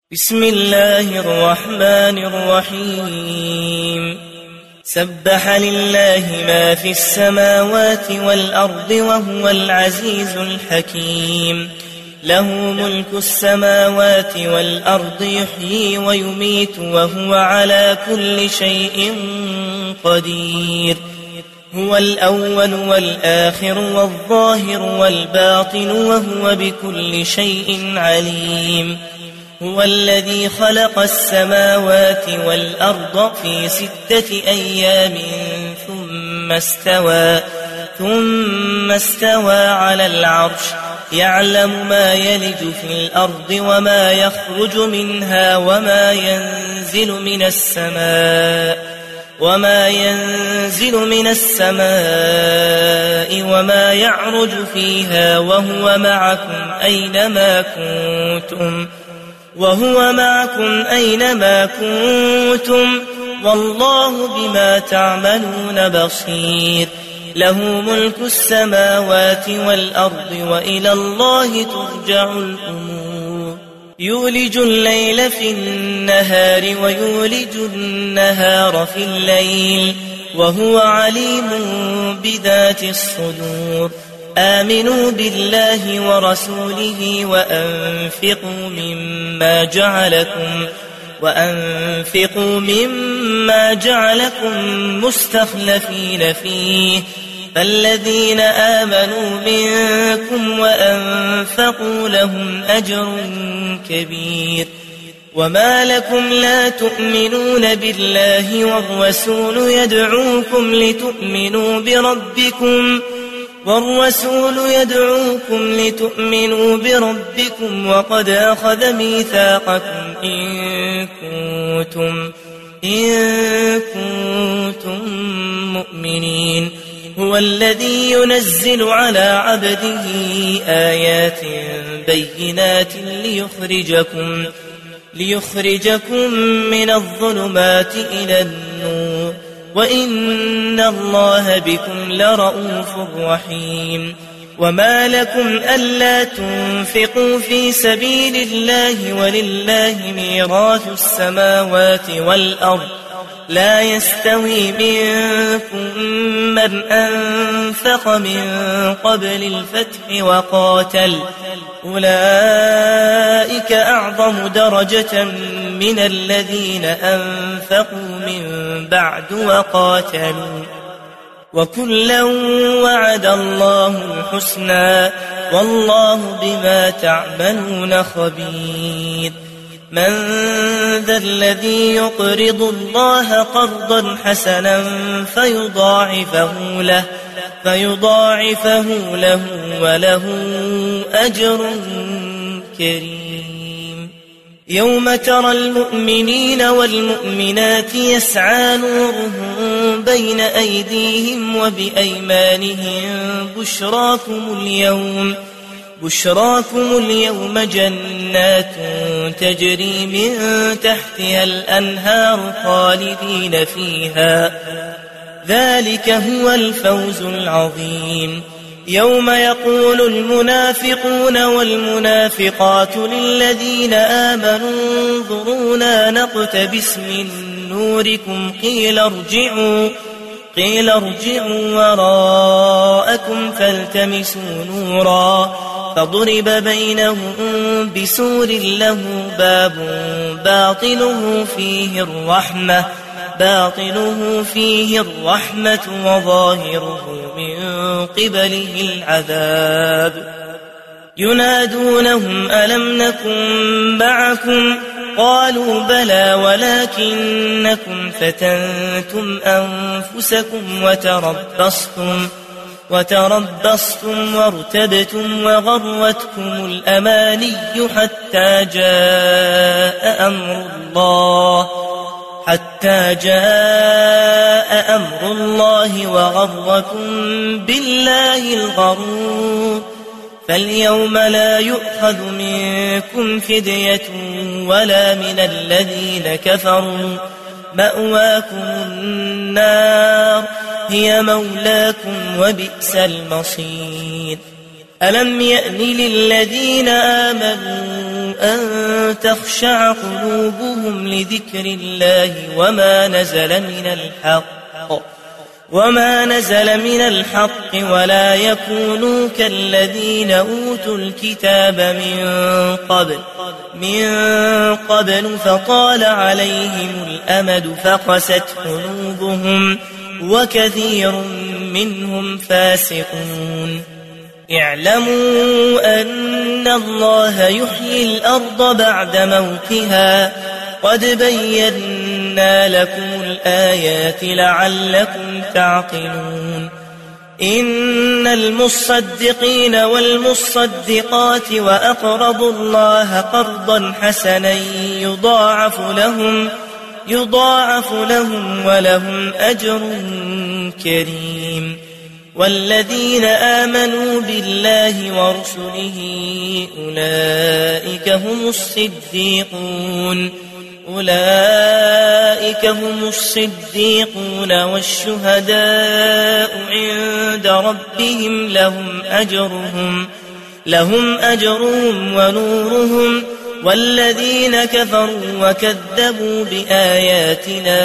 بسم الله الرحمن الرحيم سبح لله ما في السماوات والأرض وهو العزيز الحكيم له ملك السماوات والأرض يحيي ويميت وهو على كل شيء قدير هو الأول والآخر والظاهر والباطن وهو بكل شيء عليم هو الذي خلق السماوات والأرض في 6 أيام ثم استوى على العرش يعلم ما يلج في الأرض وما يخرج منها وما ينزل من السماء وما يعرج فيها وهو معكم أينما كنتم والله بما تعملون بصير له ملك السماوات والأرض وإلى الله ترجع الأمور يولج الليل في النهار ويولج النهار في الليل وهو عليم بذات الصدور آمنوا بالله ورسوله وأنفقوا مما جعلكم مستخلفين فيه فالذين آمنوا منكم وأنفقوا لهم أجر كبير وما لكم لا تؤمنون بالله والرسول يدعوكم لتؤمنوا بربكم وقد أخذ ميثاقكم إن كنتم مؤمنين هو الذي ينزل على عبده آيات بينات ليخرجكم من الظلمات إلى النور وإن الله بكم لرؤوف رحيم وما لكم ألا تنفقوا في سبيل الله ولله ميراث السماوات والأرض لا يستوي منكم من أنفق من قبل الفتح وقاتل أولئك أعظم درجة من الذين أنفقوا من بعد وقاتلوا وكلا وعد الله الحسنى والله بما تعملون خبير من ذا الذي يقرض الله قرضا حسنا فيضاعفه له وله أجر كريم يوم ترى المؤمنين والمؤمنات يسعى نورهم بين أيديهم وبأيمانهم بشراكم اليوم جنات تجري من تحتها الأنهار خالدين فيها ذلك هو الفوز العظيم يوم يقول المنافقون والمنافقات للذين آمنوا انظرونا نقتبس من نوركم قيل ارجعوا وراءكم فالتمسوا نورا فضرب بينهم بسور له باب باطنه فيه الرحمة وظاهره من قبله العذاب ينادونهم ألم نكن معكم قالوا بلى ولكنكم فتنتم أنفسكم وتربصتم وارتبتم وغرتكم الأماني حتى جاء أمر الله وغركم بالله الغرور فاليوم لا يؤخذ منكم فدية ولا من الذين كفروا مأواكم النار هي مولاكم وبئس المصير ألم يأن للذين آمنوا أن تخشع قلوبهم لذكر الله وما نزل من الحق ولا يكونوا كالذين أوتوا الكتاب من قبل فطال عليهم الأمد فقست قلوبهم وكثير منهم فاسقون اعلموا أن الله يحيي الأرض بعد موتها قد بينا لكم الآيات لعلكم تعقلون إن المصدقين والمصدقات وأقرضوا الله قرضا حسنا يضاعف لهم ولهم أجر كريم والذين آمنوا بالله ورسله أولئك هم الصديقون والشهداء عند ربهم لهم أجرهم ونورهم والذين كفروا وكذبوا بآياتنا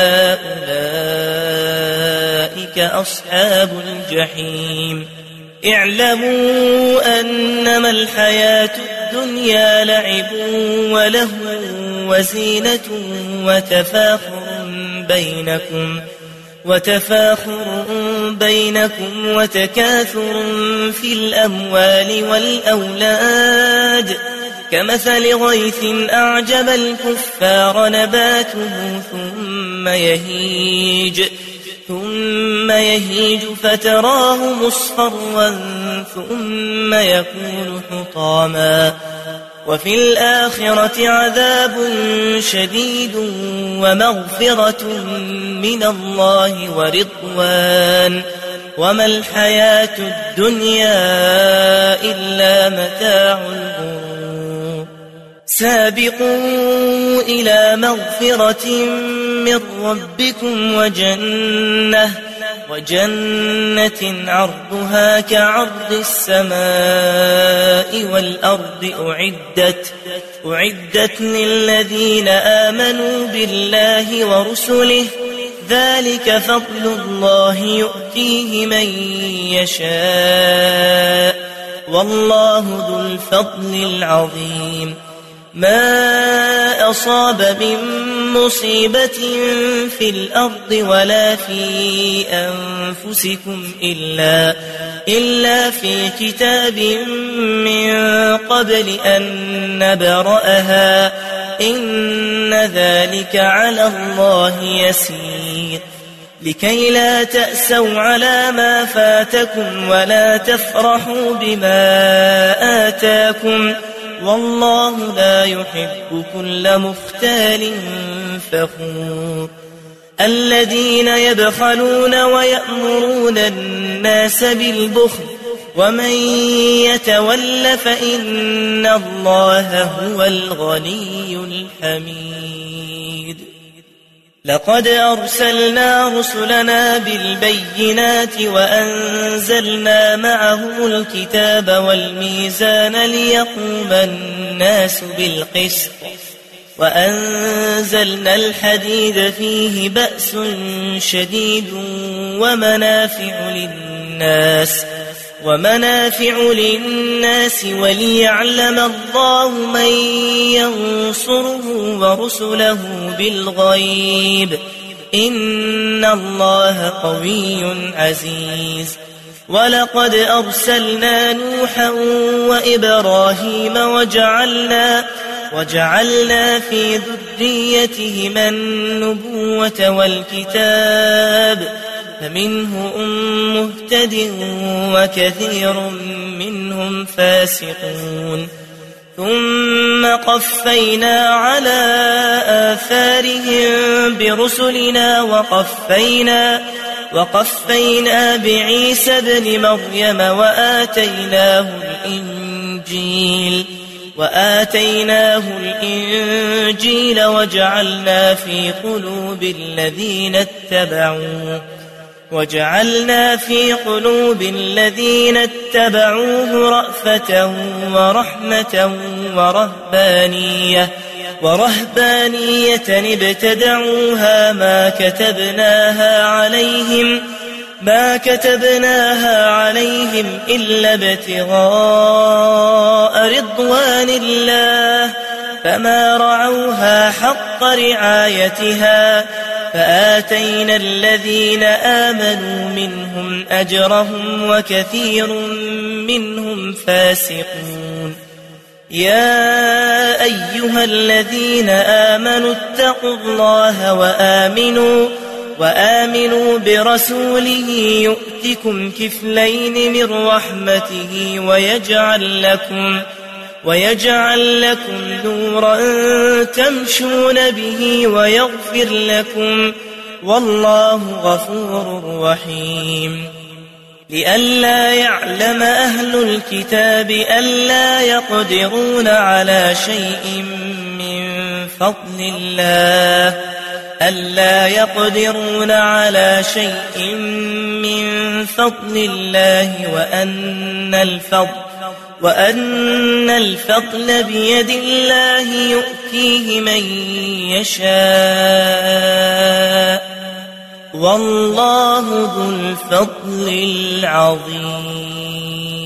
أولئك أصحاب الجحيم اعلموا أنما الحياة الدنيا لعب ولهو وزينة وتفاخر بينكم وتكاثر في الأموال والأولاد كمثل غيث أعجب الكفار نباته ثم يهيج فتراه مصفرا ثم يكون حطاما وفي الآخرة عذاب شديد ومغفرة من الله ورضوان وما الحياة الدنيا إلا متاع الغرور سابقوا إلى مغفرة من ربكم وجنة عرضها كعرض السماء والأرض أعدت للذين آمنوا بالله ورسله ذلك فضل الله يؤتيه من يشاء والله ذو الفضل العظيم ما أصاب من مصيبة في الأرض ولا في أنفسكم إلا في كتاب من قبل أن نبرأها إن ذلك على الله يسير لكي لا تأسوا على ما فاتكم ولا تفرحوا بما آتاكم والله لا يحب كل مختال فخور الذين يبخلون ويأمرون الناس بالبخل ومن يتول فإن الله هو الغني الحميد لقد أرسلنا رسلنا بالبينات وأنزلنا معهم الكتاب والميزان ليقوم الناس بالقسط وأنزلنا الحديد فيه بأس شديد ومنافع للناس وليعلم الله من ينصره ورسله بالغيب إن الله قوي عزيز ولقد أرسلنا نوحا وإبراهيم وجعلنا في ذريتهما النبوة والكتاب فمنهم مهتد وكثير منهم فاسقون ثم قفينا على آثارهم برسلنا وقفينا بعيسى ابن مريم وآتيناه الإنجيل وجعلنا في قلوب وجعلنا في قلوب الذين اتبعوه رأفة ورحمة ورهبانية ابتدعوها ما كتبناها عليهم إلا ابتغاء رضوان الله فما رعوها حق رعايتها فآتينا الذين آمنوا منهم أجرهم وكثير منهم فاسقون. يا أيها الذين آمنوا اتقوا الله وآمنوا برسوله يؤتكم كفلين من رحمته ويجعل لكم نورا تمشون به ويغفر لكم والله غفور رحيم. لئلا يعلم أهل الكتاب ألا يقدرون على شيء من فضل الله وأن الفضل بيد الله يؤتيه من يشاء والله ذو الفضل العظيم.